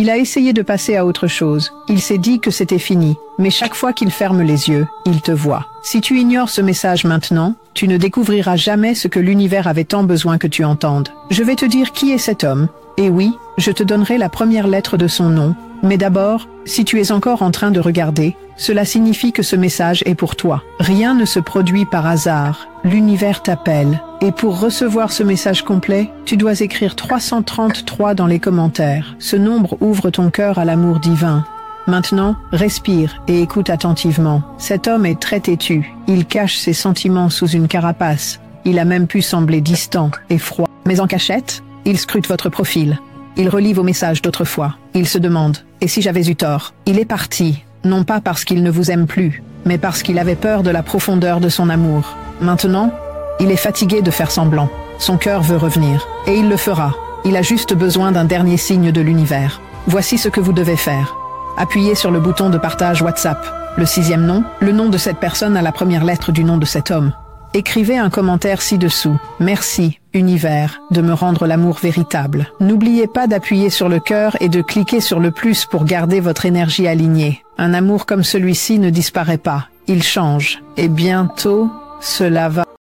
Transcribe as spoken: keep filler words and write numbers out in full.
Il a essayé de passer à autre chose. Il s'est dit que c'était fini. Mais chaque fois qu'il ferme les yeux, il te voit. Si tu ignores ce message maintenant, tu ne découvriras jamais ce que l'univers avait tant besoin que tu entendes. Je vais te dire qui est cet homme. Et oui, je te donnerai la première lettre de son nom. Mais d'abord, si tu es encore en train de regarder, cela signifie que ce message est pour toi. Rien ne se produit par hasard. L'univers t'appelle. Et pour recevoir ce message complet, tu dois écrire trois cent trente-trois dans les commentaires. Ce nombre ouvre ton cœur à l'amour divin. Maintenant, respire et écoute attentivement. Cet homme est très têtu. Il cache ses sentiments sous une carapace. Il a même pu sembler distant et froid. Mais en cachette, il scrute votre profil. Il relit vos messages d'autrefois. Il se demande « Et si j'avais eu tort ?» Il est parti, non pas parce qu'il ne vous aime plus, mais parce qu'il avait peur de la profondeur de son amour. Maintenant, il est fatigué de faire semblant. Son cœur veut revenir. Et il le fera. Il a juste besoin d'un dernier signe de l'univers. Voici ce que vous devez faire. Appuyez sur le bouton de partage WhatsApp. Le sixième nom, le nom de cette personne à la première lettre du nom de cet homme. Écrivez un commentaire ci-dessous. Merci, univers, de me rendre l'amour véritable. N'oubliez pas d'appuyer sur le cœur et de cliquer sur le plus pour garder votre énergie alignée. Un amour comme celui-ci ne disparaît pas. Il change. Et bientôt, cela va.